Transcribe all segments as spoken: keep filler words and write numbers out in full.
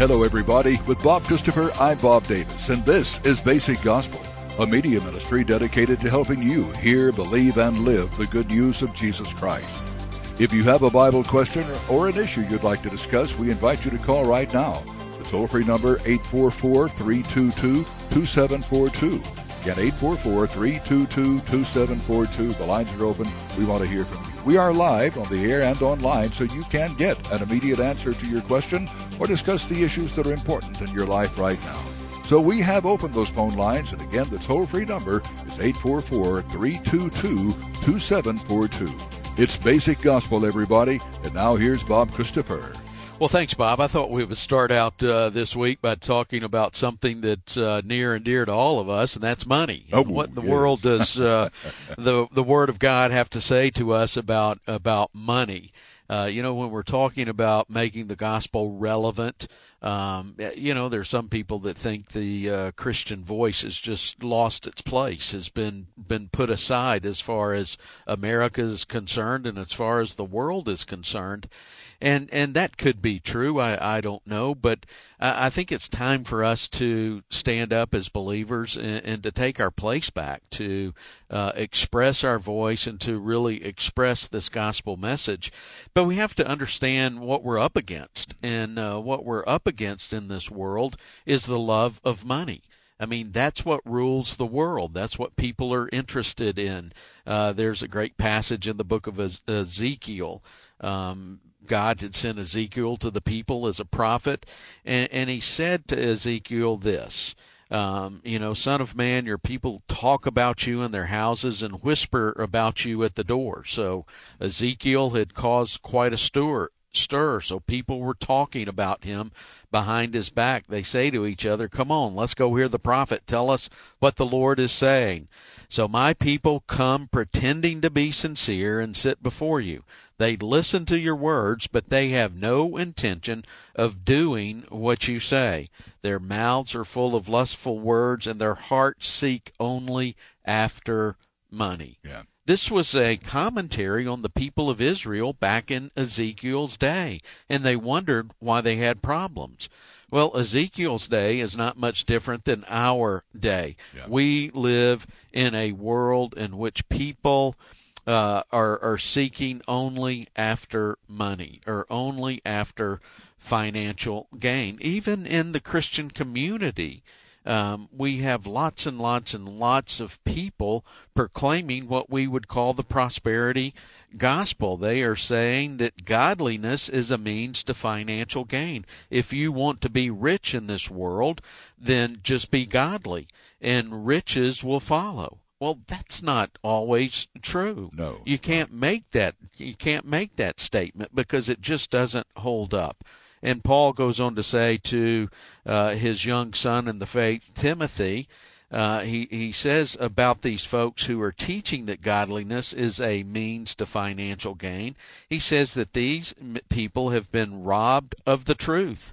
Hello, everybody. With Bob Christopher, I'm Bob Davis, and this is Basic Gospel, a media ministry dedicated to helping you hear, believe, and live the good news of Jesus Christ. If you have a Bible question or an issue you'd like to discuss, we invite you to call right now. The toll-free number, eight four four, three two two, two seven four two. Again, eight four four, three two two, two seven four two. The lines are open. We want to hear from you. We are live on the air and online, so you can get an immediate answer to your question or discuss the issues that are important in your life right now. So we have opened those phone lines, and again, the toll-free number is eight four four, three two two, two seven four two. It's Basic Gospel, everybody, and now here's Bob Christopher. Well, thanks, Bob. I thought we would start out uh, this week by talking about something that's uh, near and dear to all of us, and that's money. Oh, what in the yes. world does uh, the the Word of God have to say to us about about money? Uh, you know, when we're talking about making the gospel relevant, um, you know, there's some people that think the uh, Christian voice has just lost its place, has been been put aside as far as America is concerned and as far as the world is concerned. And and that could be true. I, I don't know. But I, I think it's time for us to stand up as believers and, and to take our place back, to uh, express our voice and to really express this gospel message. But we have to understand what we're up against. And uh, what we're up against in this world is the love of money. I mean, that's what rules the world. That's what people are interested in. Uh, there's a great passage in the book of Ezekiel. Um, God had sent Ezekiel to the people as a prophet, and, and he said to Ezekiel this, um, you know, Son of man, your people talk about you in their houses and whisper about you at the door. So Ezekiel had caused quite a stir, stir, so people were talking about him behind his back. They say to each other, come on, let's go hear the prophet. Tell us what the Lord is saying. So my people come pretending to be sincere and sit before you. They listen to your words, but they have no intention of doing what you say. Their mouths are full of lustful words, and their hearts seek only after money. Yeah. This was a commentary on the people of Israel back in Ezekiel's day, and they wondered why they had problems. Well, Ezekiel's day is not much different than our day. Yeah. We live in a world in which people uh, are, are seeking only after money or only after financial gain. Even in the Christian community, Um, we have lots and lots and lots of people proclaiming what we would call the prosperity gospel. They are saying that godliness is a means to financial gain. If you want to be rich in this world, then just be godly, and riches will follow. Well, that's not always true. No. You can't make that. You can't make that statement because it just doesn't hold up. And Paul goes on to say to uh, his young son in the faith, Timothy, uh, he, he says about these folks who are teaching that godliness is a means to financial gain, he says that these people have been robbed of the truth.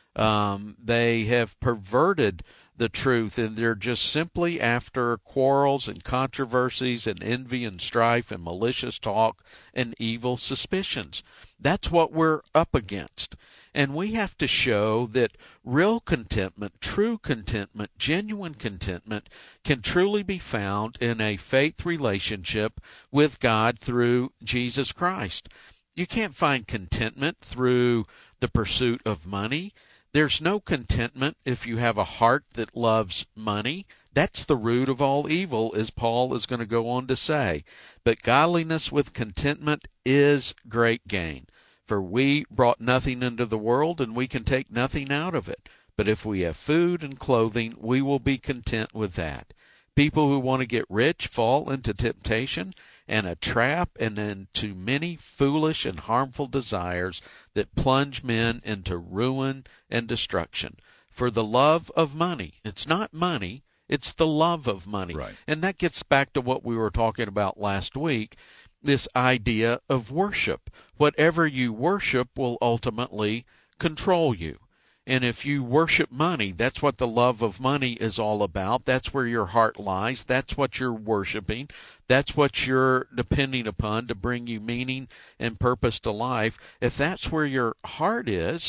Um, they have perverted the truth, and they're just simply after quarrels and controversies and envy and strife and malicious talk and evil suspicions. That's what we're up against. And we have to show that real contentment, true contentment, genuine contentment can truly be found in a faith relationship with God through Jesus Christ. You can't find contentment through the pursuit of money. There's no contentment if you have a heart that loves money. That's the root of all evil, as Paul is going to go on to say. But godliness with contentment is great gain. For we brought nothing into the world, and we can take nothing out of it. But if we have food and clothing, we will be content with that. People who want to get rich fall into temptation and a trap and into many foolish and harmful desires that plunge men into ruin and destruction. For the love of money, it's not money, it's the love of money. Right. And that gets back to what we were talking about last week, this idea of worship. Whatever you worship will ultimately control you. And if you worship money, that's what the love of money is all about. That's where your heart lies. That's what you're worshiping. That's what you're depending upon to bring you meaning and purpose to life. If that's where your heart is,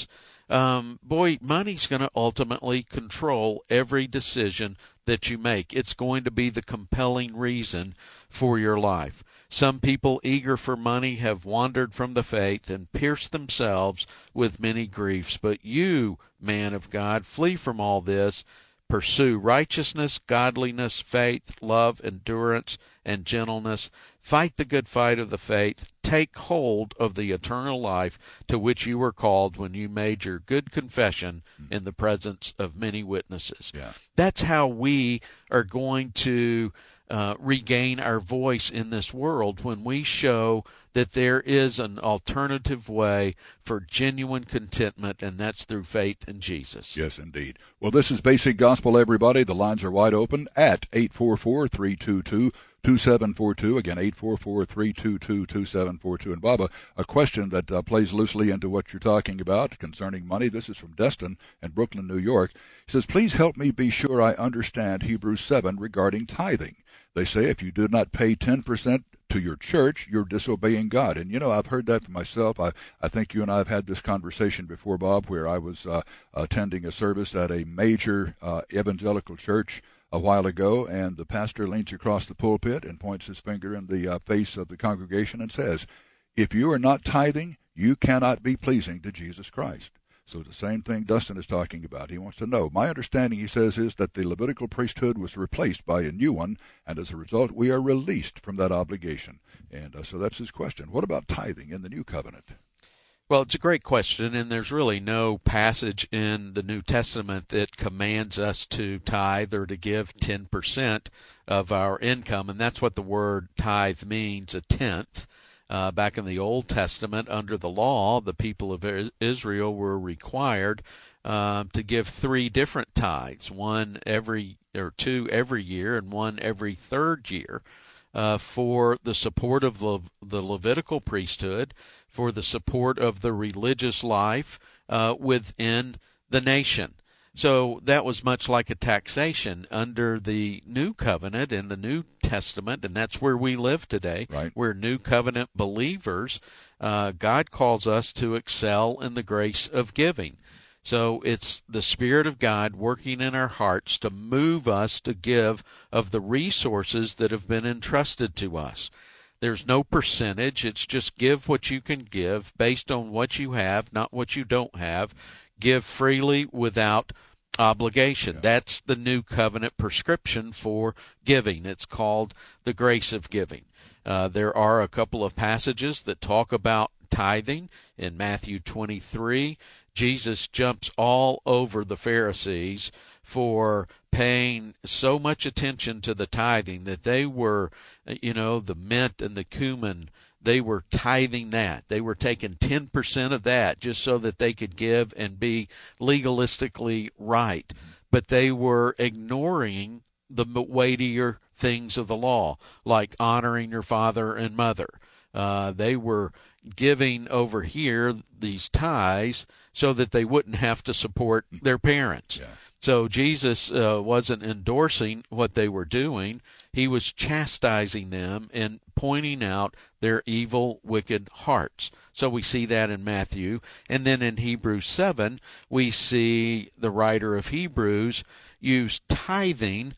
um, boy, money's going to ultimately control every decision that you make. It's going to be the compelling reason for your life. Some people eager for money have wandered from the faith and pierced themselves with many griefs. But you, man of God, flee from all this. Pursue righteousness, godliness, faith, love, endurance, and gentleness. Fight the good fight of the faith. Take hold of the eternal life to which you were called when you made your good confession in the presence of many witnesses. Yeah. That's how we are going to uh, regain our voice in this world, when we show that there is an alternative way for genuine contentment, and that's through faith in Jesus. Yes, indeed. Well, this is Basic Gospel, everybody. The lines are wide open at eight four four, three two two, two seven four two. Again, eight four four, three two two, two seven four two. And, Bob, a question that uh, plays loosely into what you're talking about concerning money. This is from Destin in Brooklyn, New York. He says, please help me be sure I understand Hebrews seven regarding tithing. They say if you do not pay ten percent to your church, you're disobeying God. And, you know, I've heard that for myself. I, I think you and I have had this conversation before, Bob, where I was uh, attending a service at a major uh, evangelical church a while ago, and the pastor leans across the pulpit and points his finger in the uh, face of the congregation and says, if you are not tithing, you cannot be pleasing to Jesus Christ. So the same thing Dustin is talking about. He wants to know. My understanding, he says, is that the Levitical priesthood was replaced by a new one, and as a result, we are released from that obligation. And uh, so that's his question. What about tithing in the new covenant? Well, it's a great question, and there's really no passage in the New Testament that commands us to tithe or to give ten percent of our income, and that's what the word tithe means, a tenth. Uh, back in the Old Testament, under the law, the people of Israel were required uh, to give three different tithes, one every or two every year and one every third year, uh, for the support of the, the Levitical priesthood, for the support of the religious life uh, within the nation. So that was much like a taxation under the New Covenant in the New Testament, and that's where we live today. Right. We're New Covenant believers. Uh, God calls us to excel in the grace of giving. So it's the Spirit of God working in our hearts to move us to give of the resources that have been entrusted to us. There's no percentage. It's just give what you can give based on what you have, not what you don't have. Give freely without obligation. Yeah. That's the New Covenant prescription for giving. It's called the grace of giving. Uh, there are a couple of passages that talk about tithing. In Matthew twenty-three, Jesus jumps all over the Pharisees for paying so much attention to the tithing that they were, you know, the mint and the cumin, they were tithing that. They were taking ten percent of that just so that they could give and be legalistically right. But they were ignoring the weightier things of the law, like honoring your father and mother. Uh, they were giving over here these tithes so that they wouldn't have to support their parents. Yeah. So Jesus uh, wasn't endorsing what they were doing. He was chastising them and pointing out their evil, wicked hearts. So we see that in Matthew. And then in Hebrews seven, we see the writer of Hebrews use tithing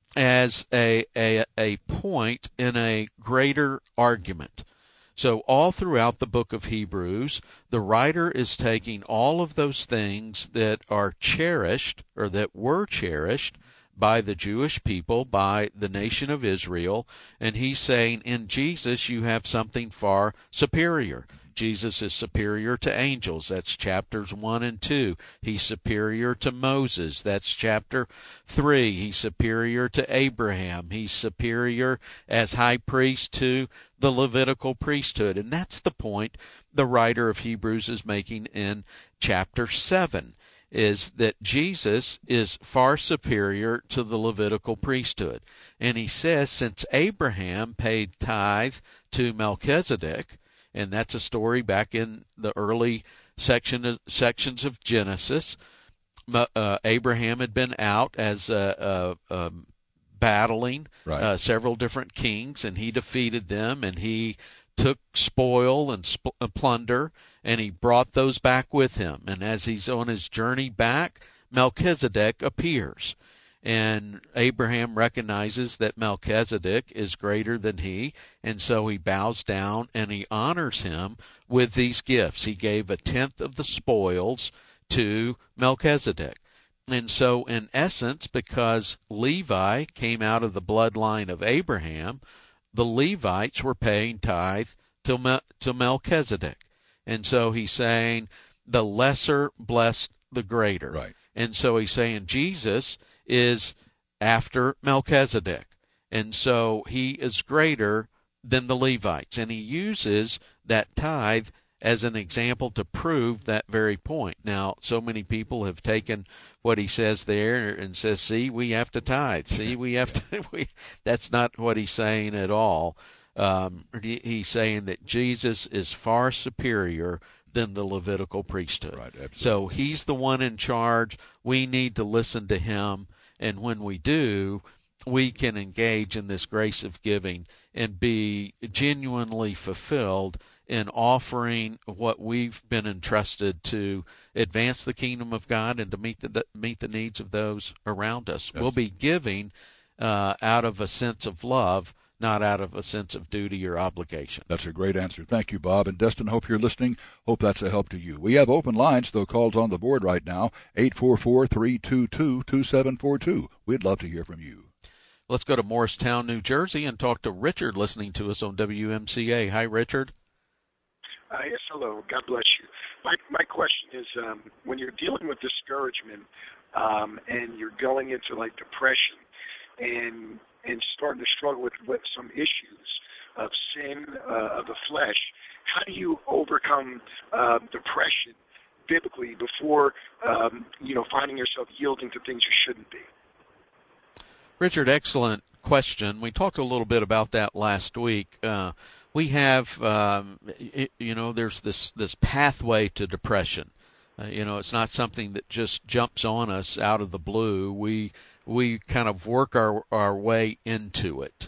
as a, a, a point in a greater argument. So all throughout the book of Hebrews, the writer is taking all of those things that are cherished or that were cherished by the Jewish people, by the nation of Israel, and he's saying in Jesus you have something far superior. Jesus is superior to angels. That's chapters one and two. He's superior to Moses. That's chapter three. He's superior to Abraham. He's superior as high priest to the Levitical priesthood. And that's the point the writer of Hebrews is making in chapter seven, is that Jesus is far superior to the Levitical priesthood. And he says, since Abraham paid tithe to Melchizedek, and that's a story back in the early section sections of Genesis. Uh, Abraham had been out as uh, uh, um, battling right. uh, several different kings, and he defeated them, and he took spoil and sp- plunder, and he brought those back with him. And as he's on his journey back, Melchizedek appears. And Abraham recognizes that Melchizedek is greater than he, and so he bows down and he honors him with these gifts. He gave a tenth of the spoils to Melchizedek. And so, in essence, because Levi came out of the bloodline of Abraham, the Levites were paying tithe to, Mel- to Melchizedek. And so he's saying the lesser blessed the greater. Right. And so he's saying Jesus is after Melchizedek. And so he is greater than the Levites. And he uses that tithe as an example to prove that very point. Now, so many people have taken what he says there and says, see, we have to tithe. See, we have to. We, that's not what he's saying at all. Um, he, he's saying that Jesus is far superior than the Levitical priesthood. Right, absolutely. So he's the one in charge. We need to listen to him. And when we do, we can engage in this grace of giving and be genuinely fulfilled in offering what we've been entrusted to advance the kingdom of God and to meet the meet the needs of those around us. Yes. We'll be giving uh, out of a sense of love, not out of a sense of duty or obligation. That's a great answer. Thank you, Bob. And Destin, hope you're listening. Hope that's a help to you. We have open lines, though calls on the board right now, eight four four, three two two, two seven four two. We'd love to hear from you. Let's go to Morristown, New Jersey, and talk to Richard listening to us on W M C A. Hi, Richard. Uh, yes, hello. God bless you. My my question is, um, when you're dealing with discouragement um, and you're going into like depression and and starting to struggle with, with some issues of sin uh, of the flesh, how do you overcome uh, depression biblically before um, you know finding yourself yielding to things you shouldn't be? Richard, excellent question. We talked a little bit about that last week. Uh, we have, um, it, you know, there's this, this pathway to depression. Uh, you know, it's not something that just jumps on us out of the blue. We we kind of work our, our way into it.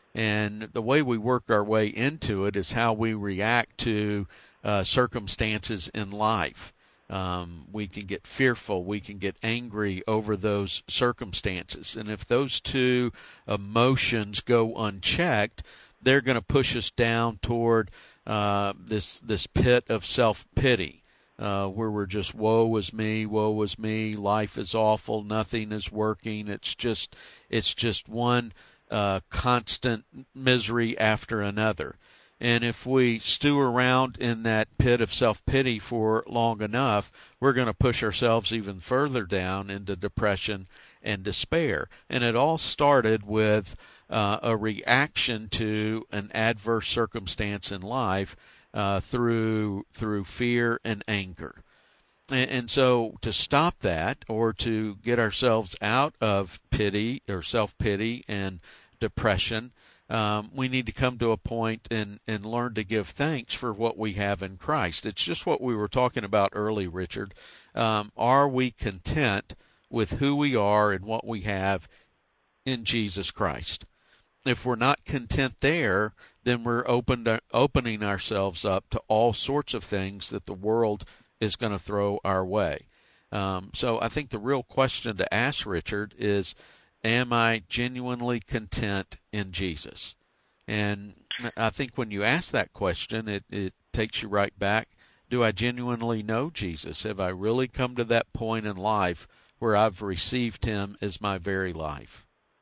And the way we work our way into it is how we react to uh, circumstances in life. Um, we can get fearful, we can get angry over those circumstances. And if those two emotions go unchecked, they're going to push us down toward uh, this this pit of self-pity, uh, where we're just, woe is me, woe is me, life is awful, nothing is working. It's just, it's just one uh, constant misery after another. And if we stew around in that pit of self-pity for long enough, we're going to push ourselves even further down into depression and despair. And it all started with uh, a reaction to an adverse circumstance in life uh, through through fear and anger. And, and so to stop that, or to get ourselves out of pity or self-pity and depression, Um, we need to come to a point and, and learn to give thanks for what we have in Christ. It's just what we were talking about early, Richard. Um, are we content with who we are and what we have in Jesus Christ? If we're not content there, then we're open to, opening ourselves up to all sorts of things that the world is going to throw our way. Um, so I think the real question to ask, Richard, is, am I genuinely content in Jesus? And I think when you ask that question, it, it takes you right back. Do I genuinely know Jesus? Have I really come to that point in life where I've received him as my very life?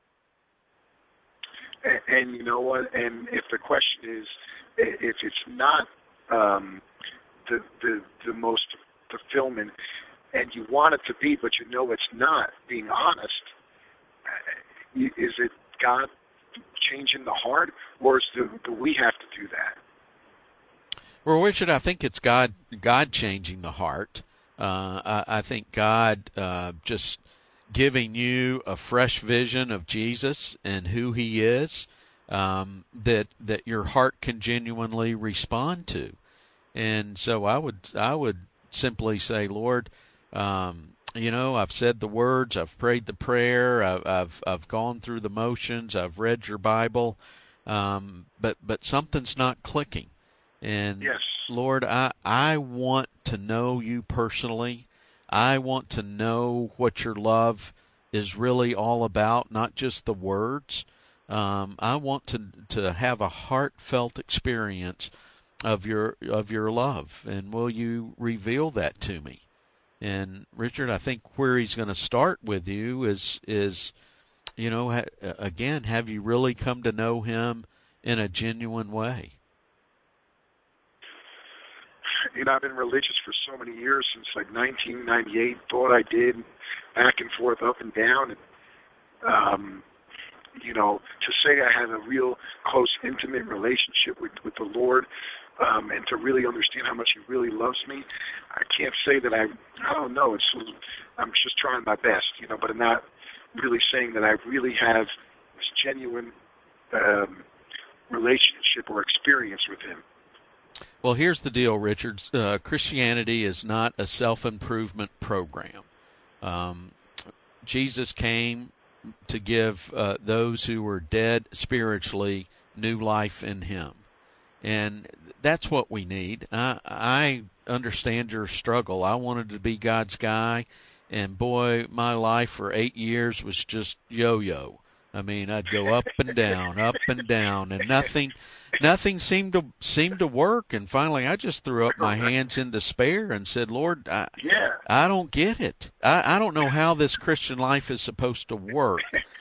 And, and you know what? And if the question is, if it's not um, the, the the most fulfillment, and you want it to be, but you know it's not, being honest, is it God changing the heart, or is do, do we have to do that? Well, Richard, I think it's God God changing the heart. Uh, I, I think God uh, just giving you a fresh vision of Jesus and who he is, um, that that your heart can genuinely respond to. And so I would I would simply say, Lord, um, you know, I've said the words, I've prayed the prayer, I've I've, I've gone through the motions, I've read your Bible, um, but but something's not clicking. And Yes. Lord, I, I want to know you personally. I want to know what your love is really all about, not just the words. Um, I want to to have a heartfelt experience of your of your love, and will you reveal that to me? And Richard, I think where he's going to start with you is is you know ha, again, have you really come to know him in a genuine way? You know, I've been religious for so many years, since like nineteen ninety-eight. Thought I did, back and forth, up and down, and um, you know, to say I have a real close, intimate relationship with with the Lord, um, and to really understand how much He really loves me, I can't say that I. I don't know. It's I'm just trying my best, you know, but I'm not really saying that I really have this genuine um, relationship or experience with Him. Well, here's the deal, Richard. Uh, Christianity is not a self-improvement program. Um, Jesus came to give uh, those who were dead spiritually new life in Him. And that's what we need. I, I understand your struggle. I wanted to be God's guy, and boy, my life for eight years was just yo-yo. I mean, I'd go up and down, up and down, and nothing nothing seemed to seemed to work. And finally, I just threw up my hands in despair and said, Lord, I, yeah. I don't get it. I, I don't know how this Christian life is supposed to work.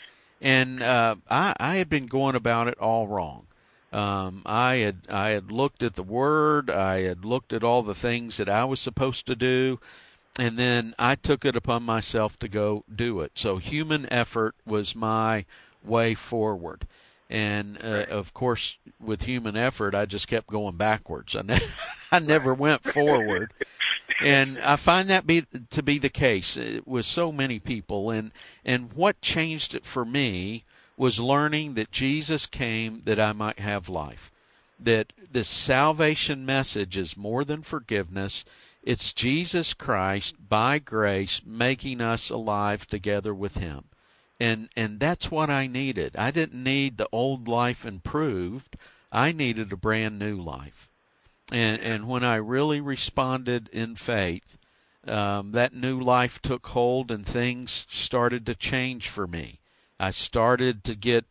And uh, I, I had been going about it all wrong. Um, I had I had looked at the Word. I had looked at all the things that I was supposed to do. And then I took it upon myself to go do it. So human effort was my way forward. And, uh, of course, with human effort, I just kept going backwards. I, ne- I never went forward. And I find that be to be the case with so many people. And, and what changed it for me was learning that Jesus came that I might have life. That this salvation message is more than forgiveness. It's Jesus Christ, by grace, making us alive together with Him. And and that's what I needed. I didn't need the old life improved. I needed a brand new life. And and when I really responded in faith, um, that new life took hold and things started to change for me. I started to get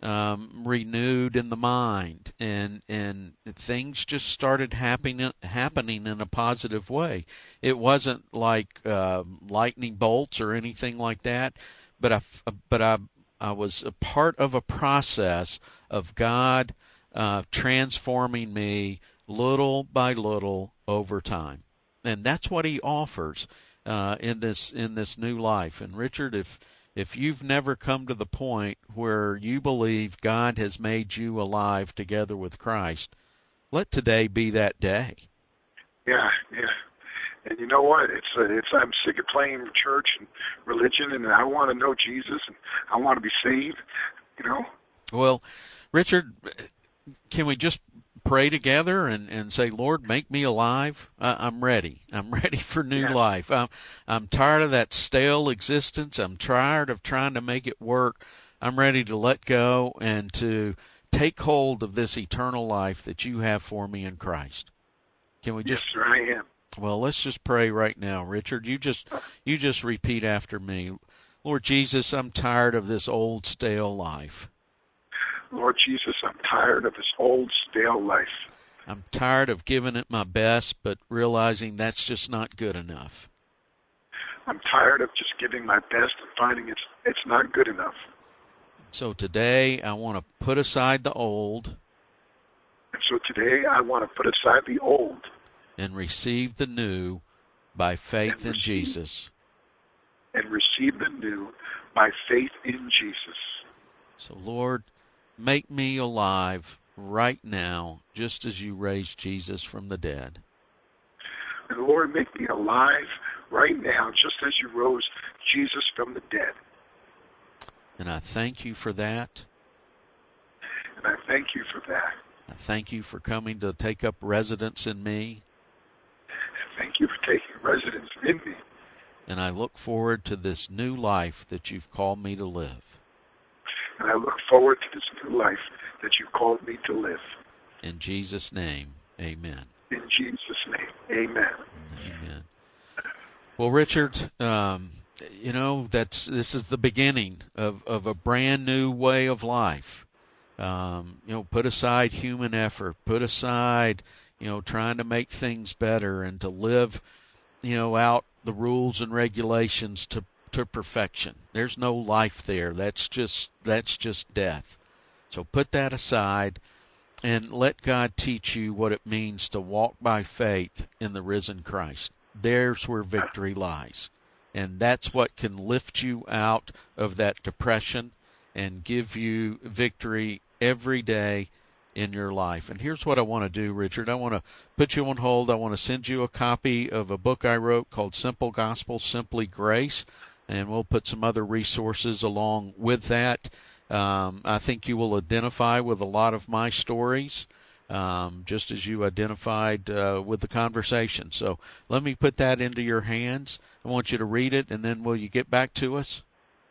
Um, renewed in the mind, and and things just started happening happening in a positive way. It wasn't like uh, lightning bolts or anything like that, but I but I I was a part of a process of God uh, transforming me little by little over time, and that's what He offers uh, in this in this new life. And Richard, if If you've never come to the point where you believe God has made you alive together with Christ, let today be that day. Yeah, yeah. And you know what? It's uh, it's I'm sick of playing church and religion, and I want to know Jesus, and I want to be saved. You know. Well, Richard, can we just pray together and, and say, Lord, make me alive? Uh, I'm ready. I'm ready for new yeah. life. I'm, I'm tired of that stale existence. I'm tired of trying to make it work. I'm ready to let go and to take hold of this eternal life that you have for me in Christ. Can we just? Yes, sir, I am. Well, let's just pray right now, Richard. You just, you just repeat after me. Lord Jesus, I'm tired of this old stale life. Lord Jesus, I'm tired of this old, stale life. I'm tired of giving it my best, but realizing that's just not good enough. I'm tired of just giving my best and finding it's it's not good enough. So today, I want to put aside the old. And so today, I want to put aside the old. And receive the new by faith in receive, Jesus. And receive the new by faith in Jesus. So, Lord, make me alive right now, just as you raised Jesus from the dead. And Lord, make me alive right now, just as you rose Jesus from the dead. And I thank you for that. And I thank you for that. I thank you for coming to take up residence in me. Thank you for taking residence in me. And I look forward to this new life that you've called me to live. And I look forward to this new life that you've called me to live. In Jesus' name, Amen. In Jesus' name, amen. Amen. Well, Richard, um, you know, that's this is the beginning of, of a brand new way of life. Um, you know, put aside human effort, put aside, you know, trying to make things better and to live, you know, out the rules and regulations to, to perfection. There's no life there. That's just, that's just death. So put that aside and let God teach you what it means to walk by faith in the risen Christ. There's where victory lies. And that's what can lift you out of that depression and give you victory every day in your life. And here's what I want to do, Richard. I want to put you on hold. I want to send you a copy of a book I wrote called Simple Gospel, Simply Grace, and we'll put some other resources along with that. Um, I think you will identify with a lot of my stories, um, just as you identified uh, with the conversation. So let me put that into your hands. I want you to read it, and then will you get back to us?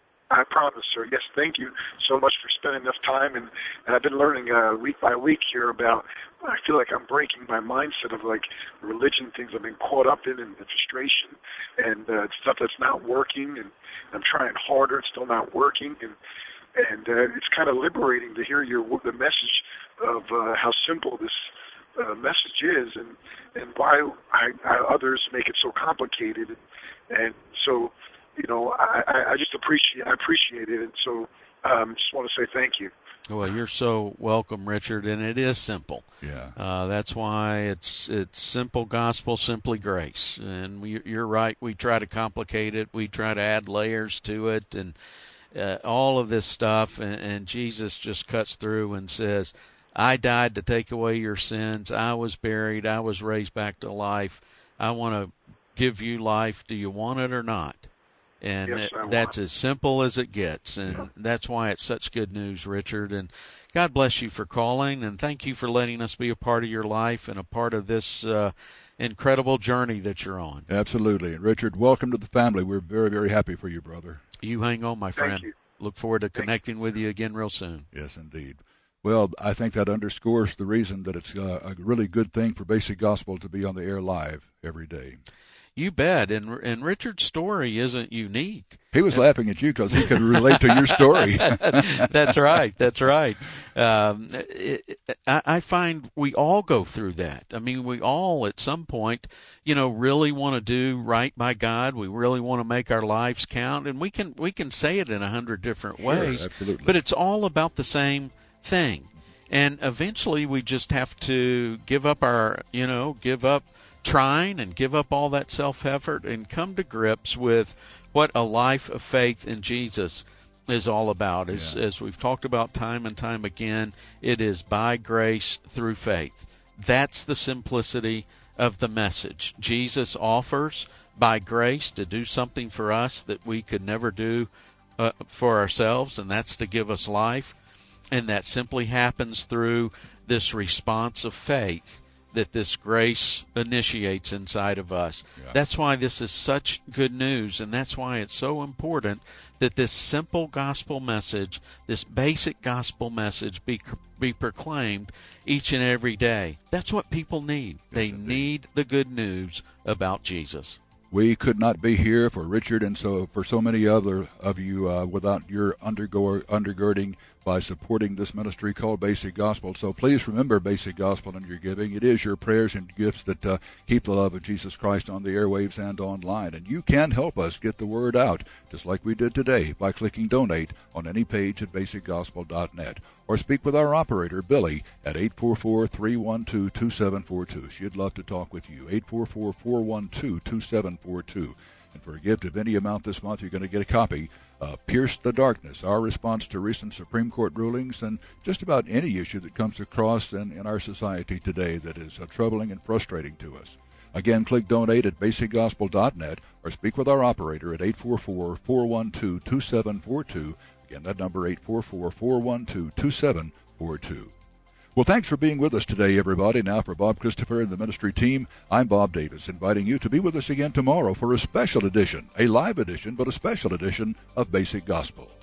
I promise, sir. Yes, thank you so much for spending enough time. And, and I've been learning uh, week by week here about, I feel like I'm breaking my mindset of like religion, things I've been caught up in, and the frustration, and uh, stuff that's not working. And I'm trying harder, it's still not working. And and uh, it's kind of liberating to hear your the message of uh, how simple this uh, message is, and, and why I, I, others make it so complicated. And, and so, you know, I, I just appreciate I appreciate it, and so um, just want to say thank you. Well, you're so welcome, Richard, and it is simple. Yeah, uh, that's why it's it's simple gospel, simply grace. And we, you're right. We try to complicate it. We try to add layers to it, and uh, all of this stuff. And, and Jesus just cuts through and says, "I died to take away your sins. I was buried. I was raised back to life. I want to give you life. Do you want it or not?" And yes, it, that's as simple as it gets, and yeah. That's why it's such good news, Richard. And God bless you for calling, and thank you for letting us be a part of your life and a part of this uh, incredible journey that you're on. Absolutely. And Richard, welcome to the family. We're very, very happy for you, brother. You hang on, my friend. Thank you. Look forward to Thank connecting you. with you again real soon. Yes, indeed. Well, I think that underscores the reason that it's uh, a really good thing for Basic Gospel to be on the air live every day. You bet. And and Richard's story isn't unique. He was laughing at you because he could relate to your story. That's right. That's right. Um, it, I, I find we all go through that. I mean, we all at some point, you know, really want to do right by God. We really want to make our lives count, and we can we can say it in a hundred different ways. Sure, absolutely. But it's all about the same thing. And eventually, we just have to give up our, you know, give up. trying and give up all that self-effort and come to grips with what a life of faith in Jesus is all about. As, yeah. as we've talked about time and time again, it is by grace through faith. That's the simplicity of the message. Jesus offers by grace to do something for us that we could never do uh, for ourselves, and that's to give us life. And that simply happens through this response of faith that this grace initiates inside of us. Yeah. That's why this is such good news, and that's why it's so important that this simple gospel message, this basic gospel message be be proclaimed each and every day. That's what people need. Yes, they indeed. need the good news about Jesus. We could not be here for Richard and so for so many other of you uh, without your undergo- undergirding by supporting this ministry called Basic Gospel. So please remember Basic Gospel in your giving. It is your prayers and gifts that uh, keep the love of Jesus Christ on the airwaves and online. And you can help us get the word out, just like we did today, by clicking Donate on any page at basic gospel dot net. Or speak with our operator, Billy, at eight four four, three one two, two seven four two. She'd love to talk with you. eight four four, four one two, two seven four two. And for a gift of any amount this month, you're going to get a copy of Pierce the Darkness, our response to recent Supreme Court rulings and just about any issue that comes across in, in our society today that is uh, troubling and frustrating to us. Again, click Donate at basic gospel dot net or speak with our operator at eight four four, four one two, two seven four two. Again, that number, eight four four, four one two, two seven four two. Well, thanks for being with us today, everybody. Now, for Bob Christopher and the ministry team, I'm Bob Davis, inviting you to be with us again tomorrow for a special edition, a live edition, but a special edition of Basic Gospel.